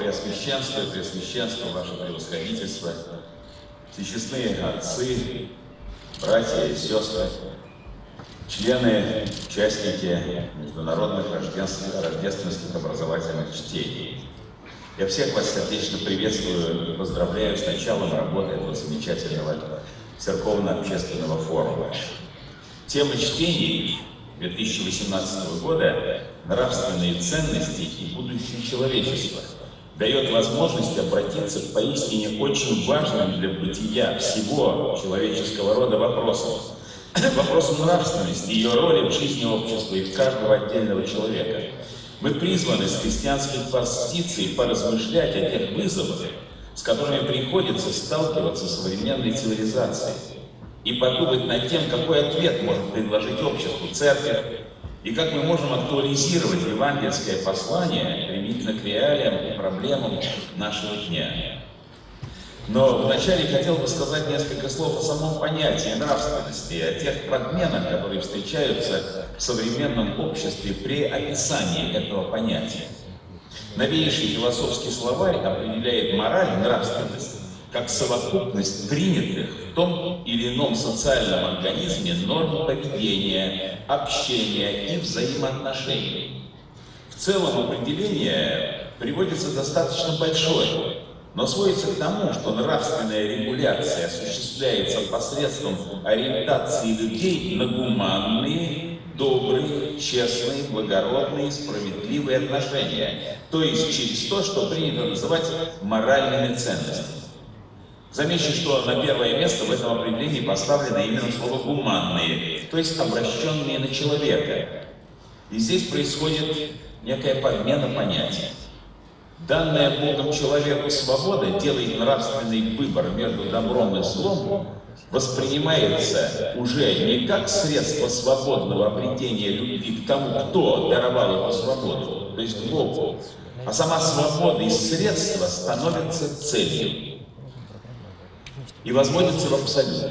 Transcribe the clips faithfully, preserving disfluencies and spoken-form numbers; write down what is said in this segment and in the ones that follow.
Преосвященство и Преосвященство, Ваше Превосходительство, всечестные отцы, братья и сестры, члены, участники международных рождественских образовательных чтений. Я всех вас сердечно приветствую и поздравляю с началом работы этого замечательного церковно-общественного форума. Тема чтений две тысячи восемнадцатого года «Нравственные ценности и будущее человечества» дает возможность обратиться к поистине очень важным для бытия всего человеческого рода вопросам. Вопросам нравственности, ее роли в жизни общества и в каждого отдельного человека. Мы призваны с христианских позиций поразмышлять о тех вызовах, с которыми приходится сталкиваться современной цивилизацией, и подумать над тем, какой ответ может предложить обществу церковь, и как мы можем актуализировать евангельское послание применительно к реалиям и проблемам нашего дня. Но вначале хотел бы сказать несколько слов о самом понятии нравственности, о тех подменах, которые встречаются в современном обществе при описании этого понятия. Новейший философский словарь определяет мораль, нравственность, как совокупность принятых в том или ином социальном организме норм поведения, общения и взаимоотношений. В целом определение приводится достаточно большое, но сводится к тому, что нравственная регуляция осуществляется посредством ориентации людей на гуманные, добрые, честные, благородные, справедливые отношения, то есть через то, что принято называть моральными ценностями. Замечу, что на первое место в этом определении поставлено именно слово «гуманные», то есть обращенные на человека. И здесь происходит некая подмена понятия. Данная Богом человеку свобода делает нравственный выбор между добром и злом, воспринимается уже не как средство свободного обретения любви к тому, кто даровал эту свободу, то есть к Богу, а сама свобода и средство становятся целью и возводятся в абсолют,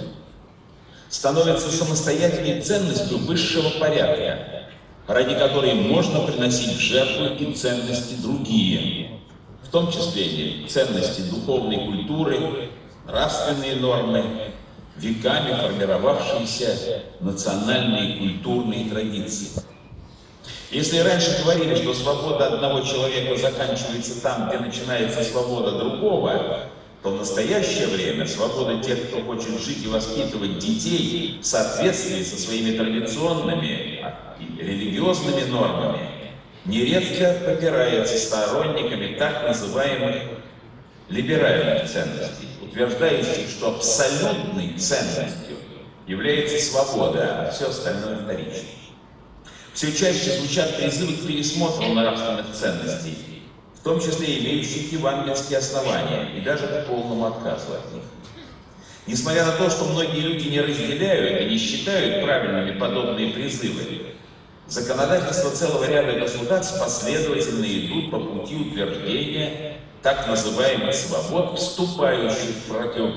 становятся самостоятельной ценностью высшего порядка, ради которой можно приносить в жертву и ценности другие, в том числе и ценности духовной культуры, нравственные нормы, веками формировавшиеся национальные культурные традиции. Если раньше говорили, что свобода одного человека заканчивается там, где начинается свобода другого, то в настоящее время свобода тех, кто хочет жить и воспитывать детей в соответствии со своими традиционными и религиозными нормами, нередко попирается сторонниками так называемых либеральных ценностей, утверждающих, что абсолютной ценностью является свобода, а все остальное вторично. Все чаще звучат призывы к пересмотру нравственных ценностей, в том числе имеющих евангельские основания, и даже к полному отказу от них. Несмотря на то, что многие люди не разделяют и не считают правильными подобные призывы, законодательство целого ряда государств последовательно идут по пути утверждения так называемых свобод, вступающих в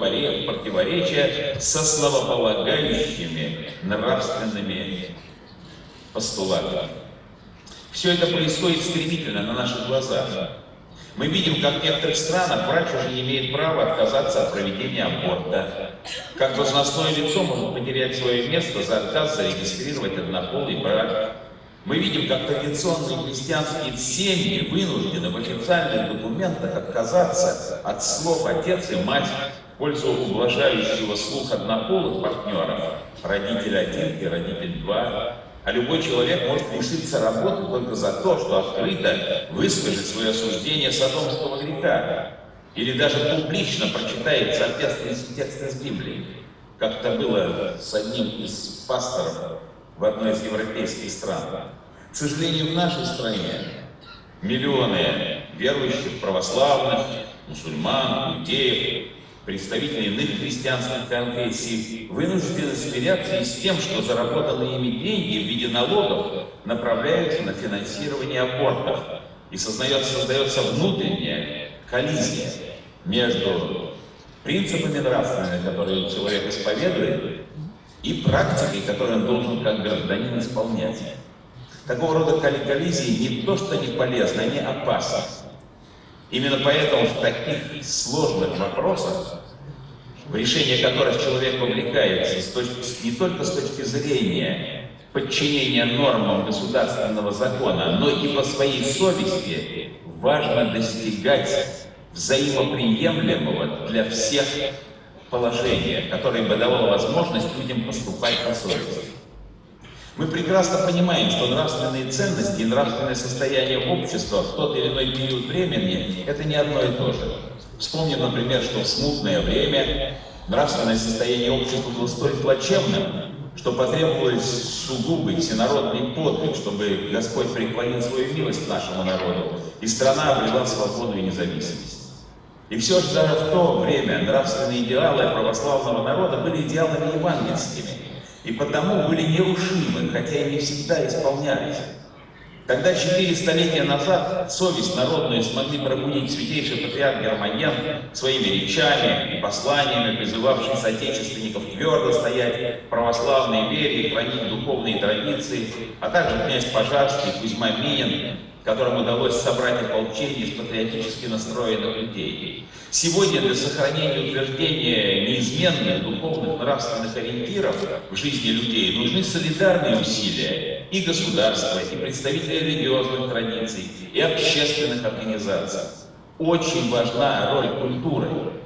противоречие с основополагающими нравственными постулатами. Все это происходит стремительно на наших глазах. Мы видим, как в некоторых странах врач уже не имеет права отказаться от проведения аборта, как должностное лицо может потерять свое место за отказ зарегистрировать однополый брак. Мы видим, как традиционные христианские семьи вынуждены в официальных документах отказаться от слов «отец» и «мать» в пользу ублажающего слух однополых партнеров, родитель один и родитель два. А любой человек может лишиться работы только за то, что открыто выскажет свое осуждение содомского греха, или даже публично прочитает соответствующий текст из Библии, как это было с одним из пасторов в одной из европейских стран. К сожалению, в нашей стране миллионы верующих, православных, мусульман, иудеев, представители иных христианских конфессий вынуждены смиряться и с тем, что заработанные ими деньги в виде налогов направляются на финансирование абортов, и создается, создается внутренняя коллизия между принципами нравственными, которые человек исповедует, и практикой, которую он должен как гражданин исполнять. Такого рода коллизии не то что не полезны, они опасны. Именно поэтому в таких сложных вопросах, в решение которых человек вовлекается с точки, не только с точки зрения подчинения нормам государственного закона, но и по своей совести, важно достигать взаимоприемлемого для всех положения, которое бы давало возможность людям поступать по совести. Мы прекрасно понимаем, что нравственные ценности и нравственное состояние общества в тот или иной период времени – это не одно и то же. Вспомним, например, что в смутное время нравственное состояние общества было столь плачевным, что потребовалось сугубый всенародный подвиг, чтобы Господь преклонил свою милость к нашему народу, и страна обрела свободу и независимость. И все же даже в то время нравственные идеалы православного народа были идеалами евангельскими, и потому были нерушимы, хотя и не всегда исполнялись. Когда четыре столетия назад совесть народную смогли пробудить святейший патриарх Гермоген своими речами и посланиями, призывавший соотечественников твердо стоять в православной вере и хранить духовные традиции, а также князь Пожарский, Кузьма Минин, которым удалось собрать ополчение из патриотически настроенных людей. Сегодня для сохранения и утверждения неизменных духовных нравственных ориентиров в жизни людей нужны солидарные усилия и государства, и представителей религиозных традиций, и общественных организаций. Очень важна роль культуры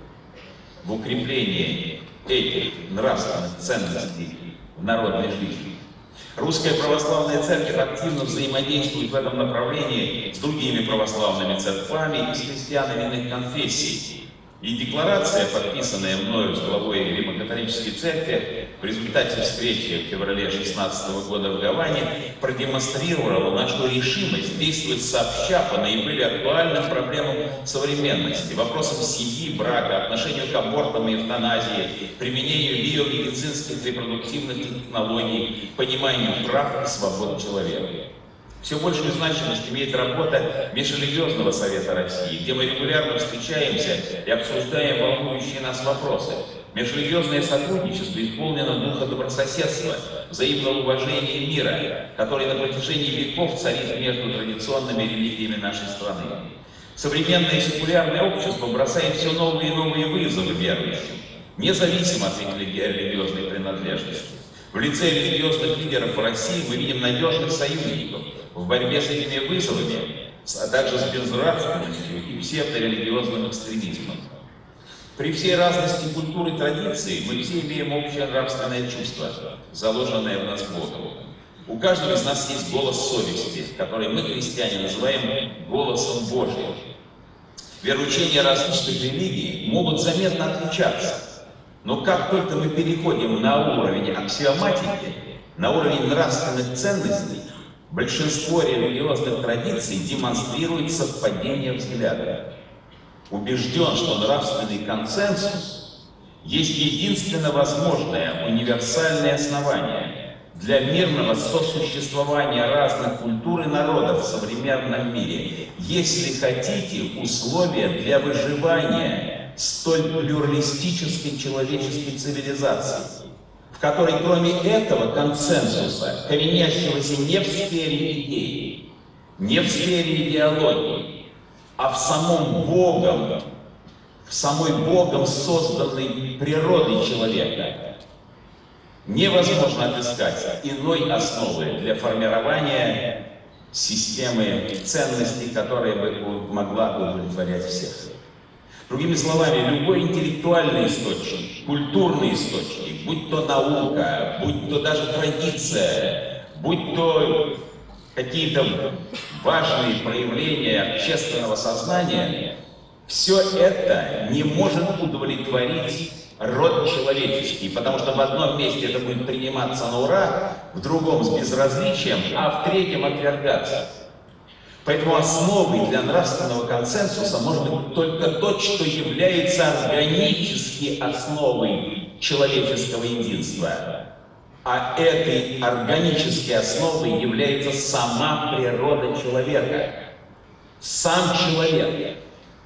в укреплении этих нравственных ценностей в народной жизни. Русская православная церковь активно взаимодействует в этом направлении с другими православными церквами и с христианами иных конфессий. И декларация, подписанная мною с главой Римо-католической церкви в результате встречи в феврале шестнадцатого года в Гаване, продемонстрировала нашу решимость действовать сообща по наиболее актуальным проблемам современности, вопросам семьи, брака, отношению к абортам и эвтаназии, применению биомедицинских репродуктивных технологий, пониманию прав и свобод человека. Все большую значимость имеет работа Межрелигиозного совета России, где мы регулярно встречаемся и обсуждаем волнующие нас вопросы. Межрелигиозное сотрудничество исполнено духа добрососедства, взаимного уважения и мира, который на протяжении веков царит между традиционными религиями нашей страны. Современное секулярное общество бросает все новые и новые вызовы верующим, независимо от религиозной принадлежности. В лице религиозных лидеров в России мы видим надежных союзников в борьбе с этими вызовами, а также с безнравственностью и псевдорелигиозным экстремизмом. При всей разности культуры и традиций мы все имеем общее нравственное чувство, заложенное в нас Богом. У каждого из нас есть голос совести, который мы, христиане, называем голосом Божьим. Вероучения различных религий могут заметно отличаться, но как только мы переходим на уровень аксиоматики, на уровень нравственных ценностей, большинство религиозных традиций демонстрирует совпадение взглядов. Убежден, что нравственный консенсус есть единственно возможное универсальное основание для мирного сосуществования разных культур и народов в современном мире, если хотите, условия для выживания столь плюралистической человеческой цивилизации, в которой кроме этого консенсуса, коренящегося не в сфере идей, не в сфере идеологии, а в самом Богом, в самой Богом созданной природой человека, невозможно отыскать иной основы для формирования системы ценностей, которая бы могла удовлетворять всех. Другими словами, любой интеллектуальный источник, культурный источник, будь то наука, будь то даже традиция, будь то какие-то важные проявления общественного сознания, все это не может удовлетворить род человеческий, потому что в одном месте это будет приниматься на ура, в другом с безразличием, а в третьем отвергаться. Поэтому основой для нравственного консенсуса может быть только то, что является органически основой человеческого единства. А этой органической основой является сама природа человека, сам человек.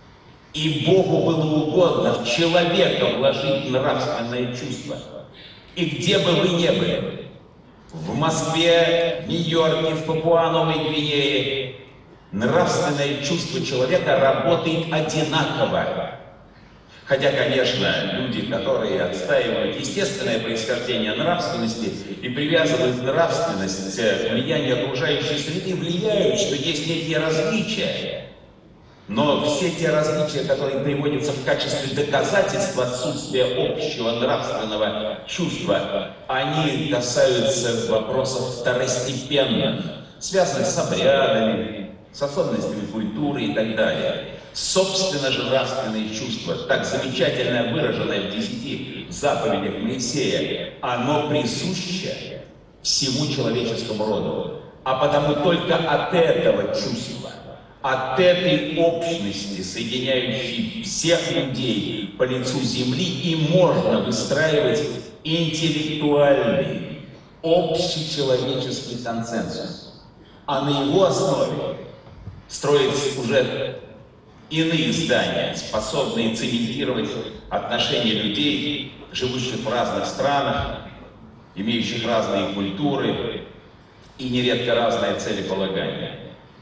И Богу было угодно в человека вложить нравственное чувство. И где бы вы ни были, в Москве, в Нью-Йорке, в Папуа-Новой Гвинее, нравственное чувство человека работает одинаково. Хотя, конечно, люди, которые отстаивают естественное происхождение нравственности и привязывают нравственность к влиянию окружающей среды, влияют, что есть некие различия. Но все те различия, которые приводятся в качестве доказательства отсутствия общего нравственного чувства, они касаются вопросов второстепенных, связанных с обрядами, с особенностями культуры и так далее. Собственно же нравственные чувства, так замечательно выраженное в десяти заповедях Моисея, оно присуще всему человеческому роду. А потому только от этого чувства, от этой общности, соединяющей всех людей по лицу земли, и можно выстраивать интеллектуальный, общечеловеческий консенсус. А на его основе строить уже иные здания, способные цементировать отношения людей, живущих в разных странах, имеющих разные культуры и нередко разное целеполагание.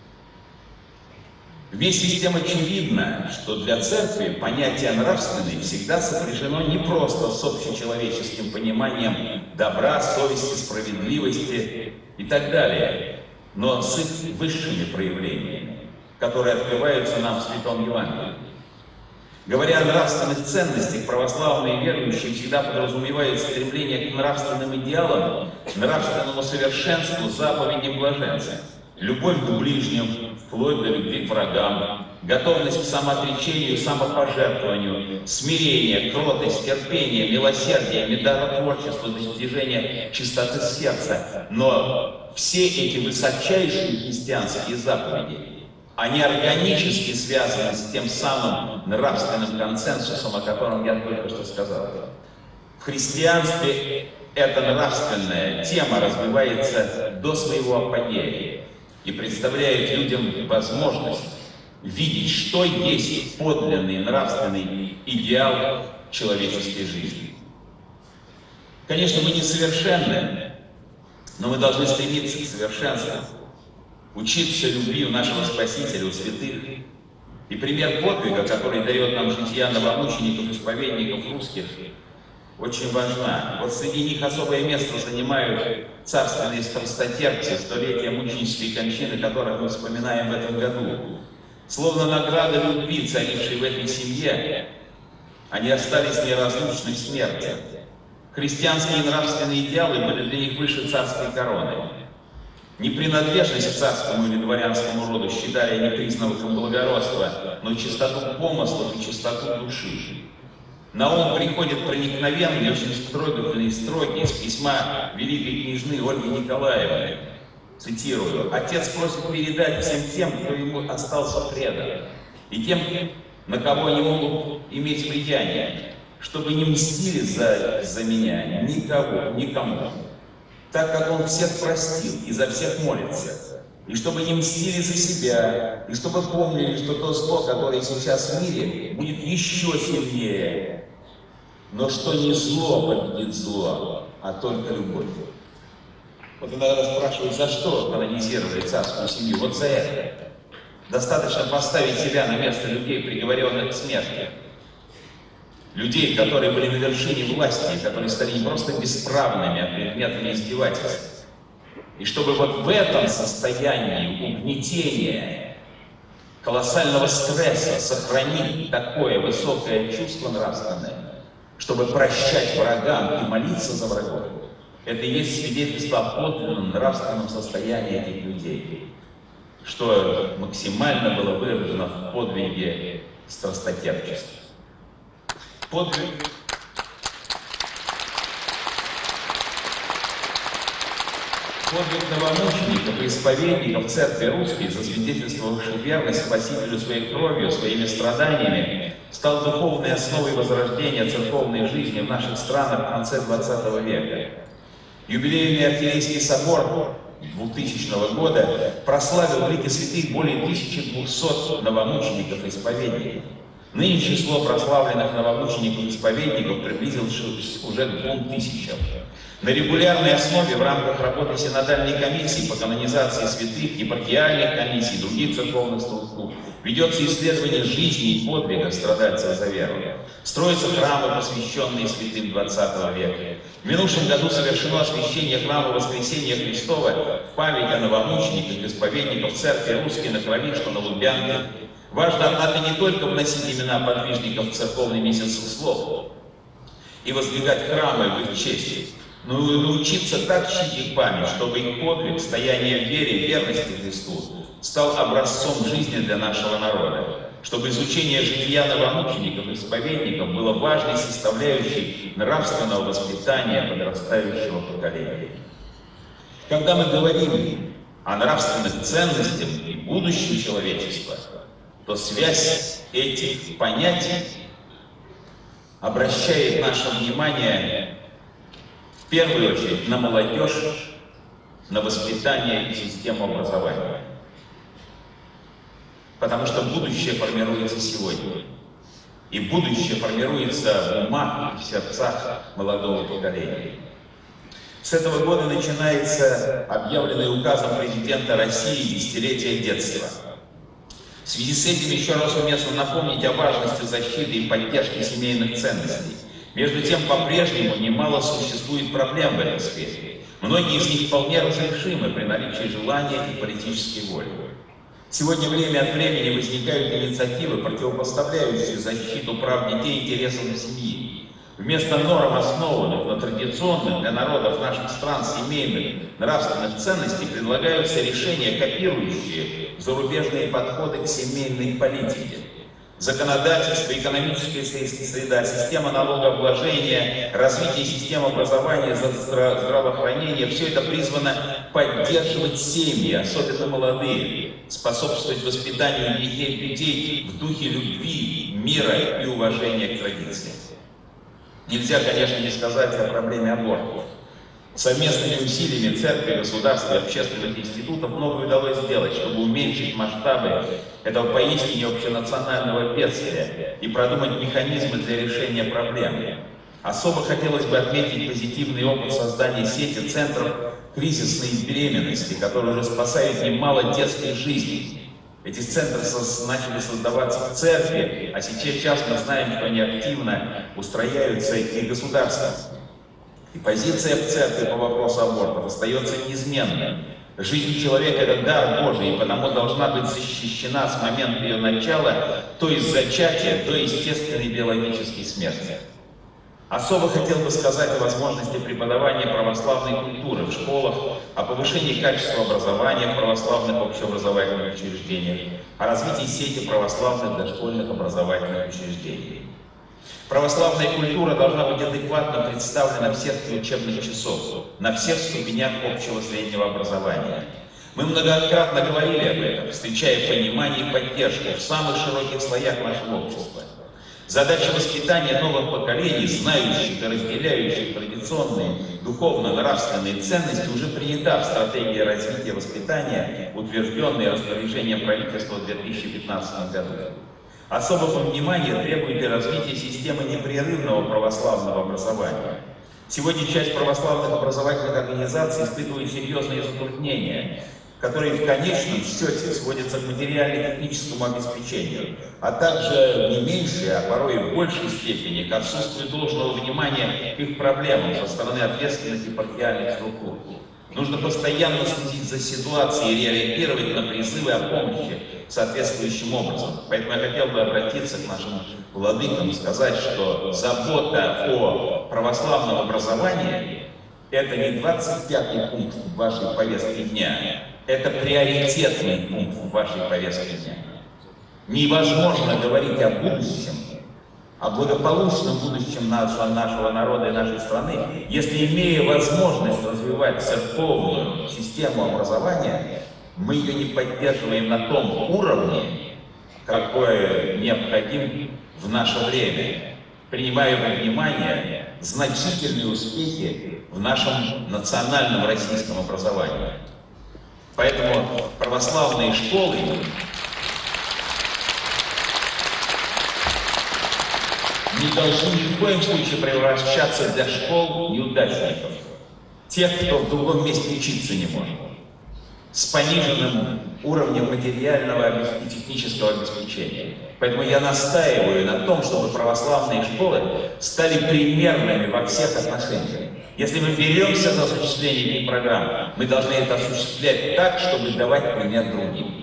Вместе с тем очевидно, что для церкви понятие нравственный всегда сопряжено не просто с общечеловеческим пониманием добра, совести, справедливости и так далее, но с их высшими проявлениями, которые открываются нам в Святом Евангелии. Говоря о нравственных ценностях, православные верующие всегда подразумевают стремление к нравственным идеалам, нравственному совершенству, заповедям блаженства, любовь к ближним, вплоть до любви к врагам, готовность к самоотречению, самопожертвованию, смирение, кротость, терпение, милосердие, миротворчество, достижение чистоты сердца. Но все эти высочайшие христианские заповеди, они органически связаны с тем самым нравственным консенсусом, о котором я только что сказал. В христианстве эта нравственная тема развивается до своего апогея и представляет людям возможность видеть, что есть подлинный нравственный идеал человеческой жизни. Конечно, мы несовершенны, но мы должны стремиться к совершенству, учиться любви у нашего Спасителя, у святых. И пример подвига, который дает нам жития новомучеников, исповедников русских, очень важна. Вот среди них особое место занимают царственные страстотерпцы, столетия мученической кончины, которых мы вспоминаем в этом году. Словно награда любви, царившей в этой семье, они остались неразлучны в смерти. Христианские нравственные идеалы были для них выше царской короны. Не принадлежность к царскому или дворянскому роду считали они признаком благородства, но чистоту помыслов и чистоту души. На ум приходят проникновенные, очень трогательные строки из письма великой княжны Ольги Николаевны. Цитирую: «Отец просит передать всем тем, кто ему остался предан, и тем, на кого они могут иметь влияние, чтобы не мстили за, за меня никого, никому, так как он всех простил и за всех молится, и чтобы не мстили за себя, и чтобы помнили, что то зло, которое сейчас в мире, будет еще сильнее, но что не зло победит зло, а только любовь». Вот иногда спрашивают, за что канонизировали царскую семью? Вот за это. Достаточно поставить себя на место людей, приговоренных к смерти. Людей, которые были на вершине власти, которые стали не просто бесправными, а предметами издевательств. И чтобы вот в этом состоянии угнетения, колоссального стресса сохранить такое высокое чувство нравственное, чтобы прощать врагам и молиться за врагов, это и есть свидетельство о подлинном нравственном состоянии этих людей, что максимально было выражено в подвиге страстотерпчества. Подвиг Подвиг новомучеников и исповедников в церкви русской, засвидетельствовавших верность Спасителю своей кровью, своими страданиями, стал духовной основой возрождения церковной жизни в наших странах в конце двадцатого века. Юбилейный Архиерейский собор двухтысячного года прославил в лике святых более тысячи двухсот новомучеников и исповедников. Ныне число прославленных новомучеников-исповедников приблизилось уже к двум тысячам. На регулярной основе в рамках работы Синодальной комиссии по канонизации святых, епархиальных комиссий и других церковных структур ведется исследование жизни и подвига страдальцев за веру. Строятся храмы, посвященные святым двадцатого века. В минувшем году совершено освящение храма Воскресения Христова в память о новомучениках, исповедников церкви русской на Кровишко, на Лубянке. Важно, однако, не только вносить имена подвижников в церковный месяц слов и воздвигать храмы в их честь, но и научиться так чтить их память, чтобы их подвиг, стояние в вере, верности Христу стал образцом жизни для нашего народа, чтобы изучение жития новомучеников и исповедников было важной составляющей нравственного воспитания подрастающего поколения. Когда мы говорим о нравственных ценностях и будущем человечества, то связь этих понятий обращает наше внимание в первую очередь на молодежь, на воспитание и систему образования. Потому что будущее формируется сегодня. И будущее формируется в умах и в сердцах молодого поколения. С этого года начинается объявленное указом президента России десятилетие детства. В связи с этим еще раз уместно напомнить о важности защиты и поддержки семейных ценностей. Между тем, по-прежнему немало существует проблем в этой сфере. Многие из них вполне разрешимы при наличии желания и политической воли. Сегодня время от времени возникают инициативы, противопоставляющие защиту прав детей интересам семьи. Вместо норм, основанных на традиционных для народов наших стран семейных нравственных ценностей, предлагаются решения, копирующие зарубежные подходы к семейной политике. Законодательство, экономическая среда, система налогообложения, развитие системы образования, здравоохранения – все это призвано поддерживать семьи, особенно молодые, способствовать воспитанию детей в духе любви, мира и уважения к традициям. Нельзя, конечно, не сказать о проблеме абортов. Совместными усилиями церкви, государства и общественных институтов многое удалось сделать, чтобы уменьшить масштабы этого поистине общенационального бедствия и продумать механизмы для решения проблемы. Особо хотелось бы отметить позитивный опыт создания сети центров кризисной беременности, которые уже спасают немало детской жизни. Эти центры начали создаваться в церкви, а сейчас мы знаем, что они активно устрояются и государством. И позиция в церкви по вопросу абортов остается неизменной. Жизнь человека – это дар Божий, и потому должна быть защищена с момента ее начала, то есть зачатия, до естественной биологической смерти. Особо хотел бы сказать о возможности преподавания православной культуры в школах, о повышении качества образования в православных общеобразовательных учреждениях, о развитии сети православных дошкольных образовательных учреждений. Православная культура должна быть адекватно представлена в сетке учебных часов, на всех ступенях общего среднего образования. Мы многократно говорили об этом, встречая понимание и поддержку в самых широких слоях нашего общества. Задача воспитания новых поколений, знающих и разделяющих традиционные духовно-нравственные ценности, уже принята в стратегии развития воспитания, утвержденной распоряжением правительства в две тысячи пятнадцатом году. Особого внимания требует и развитие системы непрерывного православного образования. Сегодня часть православных образовательных организаций испытывает серьезные затруднения, которые в конечном счете сводятся к материально-техническому обеспечению, а также не меньшей, а порой и в большей степени к отсутствию должного внимания к их проблемам со стороны ответственных епархиальных структур. Нужно постоянно следить за ситуацией и реагировать на призывы о помощи соответствующим образом. Поэтому я хотел бы обратиться к нашим владыкам и сказать, что забота о православном образовании – это не двадцать пятый пункт в вашей повестке дня, это приоритетный пункт в вашей повестке дня. Невозможно говорить о будущем, о благополучном будущем нашего, нашего народа и нашей страны, если, имея возможность развивать церковную систему образования, мы ее не поддерживаем на том уровне, какой необходим в наше время, принимая во внимание значительные успехи в нашем национальном российском образовании. Поэтому православные школы не должны ни в коем случае превращаться для школ неудачников, тех, кто в другом месте учиться не может, с пониженным уровнем материального и технического обеспечения. Поэтому я настаиваю на том, чтобы православные школы стали примерными во всех отношениях. Если мы беремся за осуществление этих программ, мы должны это осуществлять так, чтобы давать пример другим.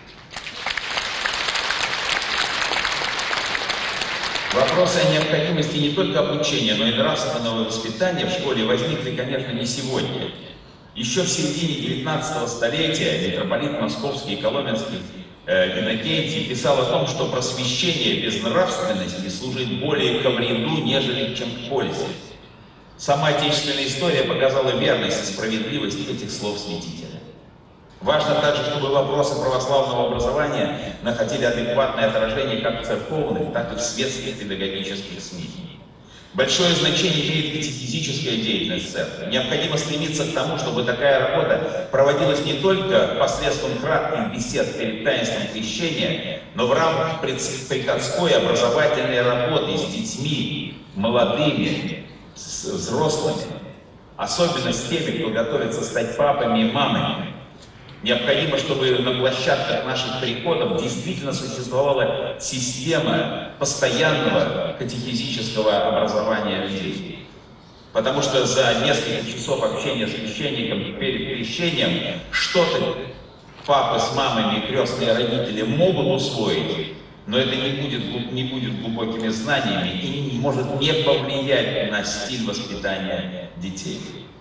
Вопросы о необходимости не только обучения, но и нравственного воспитания в школе возникли, конечно, не сегодня. Еще в середине девятнадцатого столетия митрополит Московский и Коломенский э, Иннокентий писал о том, что просвещение без нравственности служит более ко вреду, нежели чем к пользе. Сама отечественная история показала верность и справедливость этих слов святителя. Важно также, чтобы вопросы православного образования находили адекватное отражение как в церковных, так и в светских педагогических СМИ. Большое значение имеет катехизическая деятельность церкви. Необходимо стремиться к тому, чтобы такая работа проводилась не только посредством кратких бесед перед таинством крещения, но в рамках приходской образовательной работы с детьми, молодыми, с взрослыми, особенно с теми, кто готовится стать папами и мамами. Необходимо, чтобы на площадках наших приходов действительно существовала система постоянного катехизического образования людей. Потому что за несколько часов общения с священником перед крещением что-то папы с мамами и крестные родители могут усвоить, но это не будет, не будет глубокими знаниями и может не повлиять на стиль воспитания детей.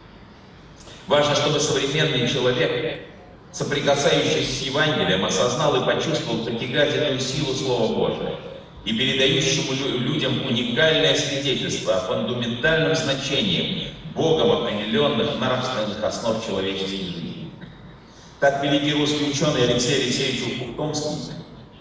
Важно, чтобы современный человек, соприкасающийся с Евангелием, осознал и почувствовал притягательную силу Слова Божия и передающему людям уникальное свидетельство о фундаментальном значении Богом определенных нравственных основ человеческой жизни. Так великий русский ученый Алексей Алексеевич Ухтомский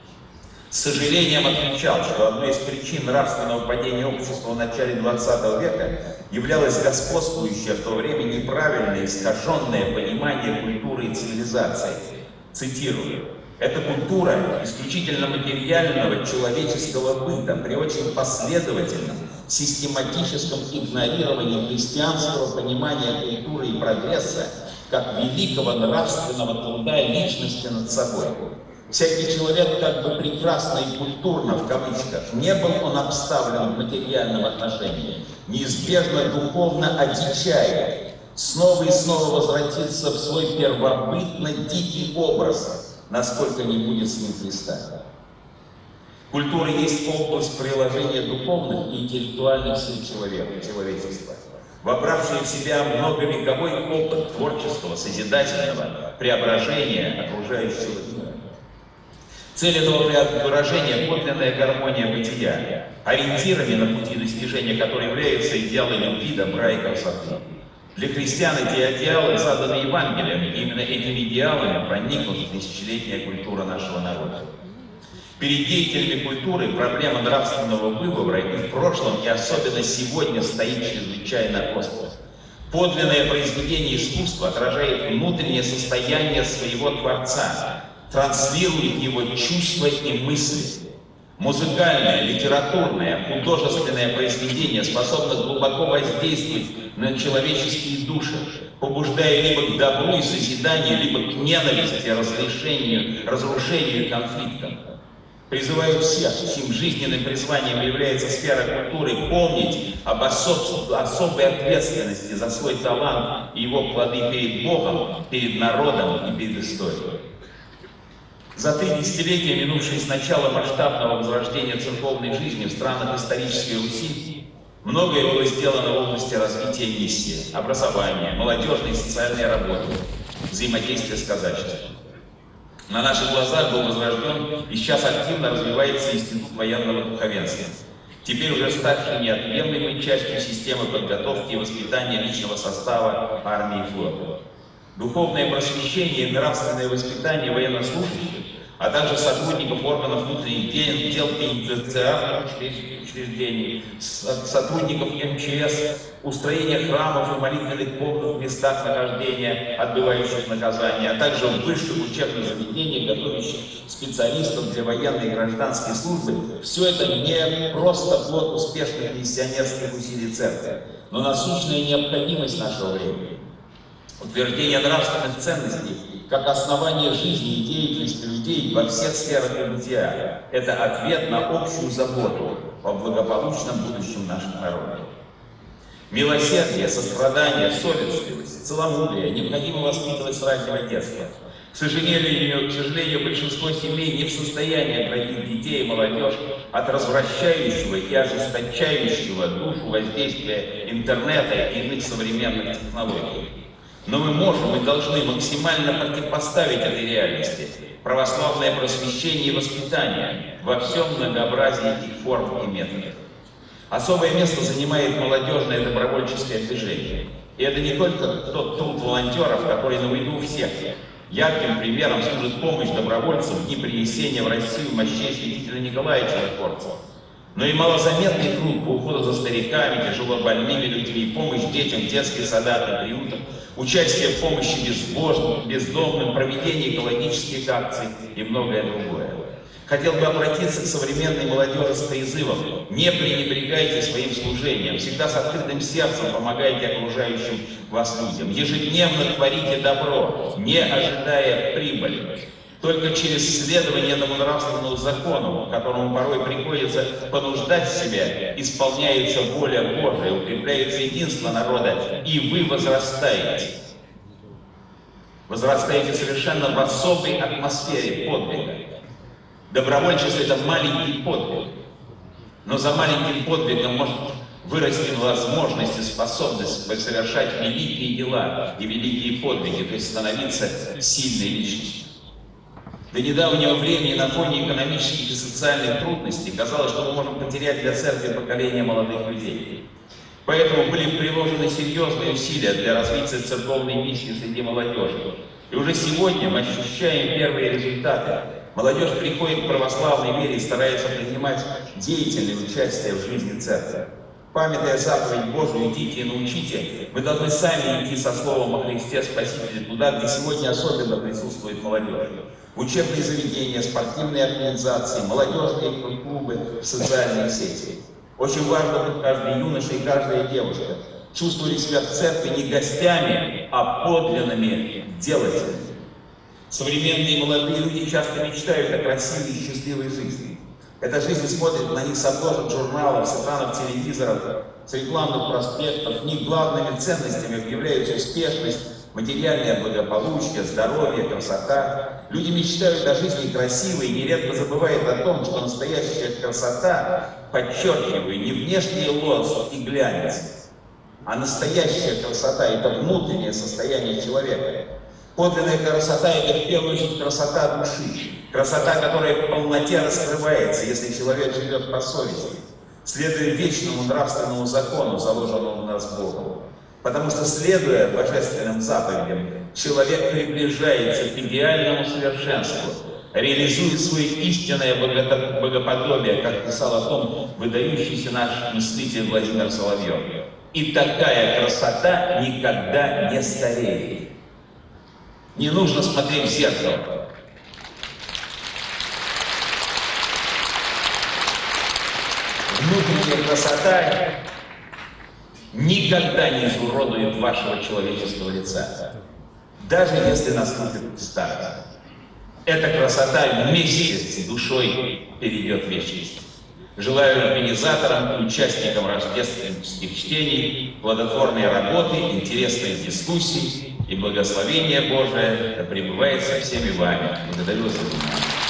с сожалением отмечал, что одной из причин нравственного падения общества в начале двадцатого века являлось господствующее в то время неправильное, искаженное понимание культуры и цивилизации. Цитирую: «Эта культура исключительно материального человеческого быта при очень последовательном, систематическом игнорировании христианского понимания культуры и прогресса как великого нравственного труда личности над собой. Всякий человек как бы прекрасно и культурно, в кавычках, не был он обставлен в материальном отношении, неизбежно духовно одичает, снова и снова возвратится в свой первобытно дикий образ, насколько не будет с ним Христа». Культура есть область приложения духовных и интеллектуальных сил человека, человечества, вобравшая в себя многовековой опыт творческого, созидательного преображения окружающего мира. Цель этого преображения – подлинная гармония бытия, ориентирами на пути достижения которой являются идеалы любви, добра и красоты. Для христиан эти идеалы заданы Евангелием, и именно этими идеалами проникнута тысячелетняя культура нашего народа. Перед деятелями культуры проблема нравственного выбора и в прошлом, и особенно сегодня стоит чрезвычайно остро. Подлинное произведение искусства отражает внутреннее состояние своего Творца, транслирует его чувства и мысли. Музыкальное, литературное, художественное произведение способно глубоко воздействовать на человеческие души, побуждая либо к добру и созиданию, либо к ненависти, разрешению, разрушению и конфликтам. Призываю всех, чьим жизненным призванием является сфера культуры, помнить об особ... особой ответственности за свой талант и его плоды перед Богом, перед народом и перед историей. За три десятилетия, минувшие с начала масштабного возрождения церковной жизни в странах исторической Руси, многое было сделано в области развития миссии, образования, молодежной и социальной работы, взаимодействия с казачеством. На наших глазах был возрожден и сейчас активно развивается Институт военного духовенства, теперь уже ставший неотъемлемой частью системы подготовки и воспитания личного состава армии и флота. Духовное просвещение и нравственное воспитание военнослужащих а также сотрудников органов внутренних дел, пенитенциарных учреждений, сотрудников эм че эс, устроение храмов и молитвенных комнат в местах нахождения отбывающих наказания, а также в высших учебных заведениях, готовящих специалистов для военной и гражданской службы. Все это не просто плод успешных миссионерских усилий церкви, но насущная необходимость нашего времени. Утверждение нравственных ценностей как основание жизни и деятельности людей во всех сферах бытия – это ответ на общую заботу о благополучном будущем наших народов. Милосердие, сострадание, совестливость, целомудрие необходимо воспитывать с раннего детства. К сожалению, к сожалению, большинство семей не в состоянии оградить детей и молодежь от развращающего и ожесточающего душу воздействия интернета и иных современных технологий. Но мы можем и должны максимально противопоставить этой реальности православное просвещение и воспитание во всем многообразии их форм и методов. Особое место занимает молодежное добровольческое движение. И это не только тот труд волонтеров, который на виду у всех. Ярким примером служит помощь добровольцам в дни принесения в Россию мощей святителя Николая Чудотворца. Но и малозаметный труд по уходу за стариками, тяжело больными людьми, помощь детям в детских садах и приютах, участие в помощи безбожным, бездомным, проведение экологических акций и многое другое. Хотел бы обратиться к современной молодежи с призывом: не пренебрегайте своим служением, всегда с открытым сердцем помогайте окружающим вас людям, ежедневно творите добро, не ожидая прибыли. Только через следование этому нравственному закону, которому порой приходится понуждать себя, исполняется воля Божия, укрепляется единство народа, и вы возрастаете. Возрастаете совершенно в особой атмосфере подвига. Добровольчество – это маленький подвиг, но за маленьким подвигом может вырасти возможность и способность совершать великие дела и великие подвиги, то есть становиться сильной личностью. До недавнего времени на фоне экономических и социальных трудностей казалось, что мы можем потерять для церкви поколение молодых людей. Поэтому были приложены серьезные усилия для развития церковной миссии среди молодежи. И уже сегодня мы ощущаем первые результаты. Молодежь приходит к православной вере и старается принимать деятельное участие в жизни церкви. Памятая заповедь Божию «идите и научите», мы должны сами идти со словом о Христе Спасителе туда, где сегодня особенно присутствует молодежь. В учебные заведения, спортивные организации, молодежные клубы, в социальные сети. Очень важно, чтобы каждый юноша и каждая девушка чувствовали себя в церкви не гостями, а подлинными делателями. Современные молодые люди часто мечтают о красивой и счастливой жизни. Эта жизнь смотрит на них с обложек журналов, с экранов телевизоров, с рекламных проспектов. В них главными ценностями объявляются успешность, материальное благополучие, здоровье, красота. Люди мечтают о жизни красивой и нередко забывают о том, что настоящая красота, подчеркиваю, не внешний лоск и глянец, а настоящая красота – это внутреннее состояние человека. Подлинная красота – это в первую очередь красота души, красота, которая в полноте раскрывается, если человек живет по совести, следуя вечному нравственному закону, заложенному в нас Богом. Потому что, следуя божественным заповедям, человек приближается к идеальному совершенству, реализует свое истинное богоподобие, как писал о том выдающийся наш мыслитель Владимир Соловьев. И такая красота никогда не стареет. Не нужно смотреть в зеркало. Внутренняя красота никогда не изуродует вашего человеческого лица, даже если наступит старость. Эта красота вместе с душой перейдет в вечность. Желаю организаторам и участникам рождественских чтений плодотворной работы, интересных дискуссий и благословения Божия да пребывает со всеми вами. Благодарю за внимание.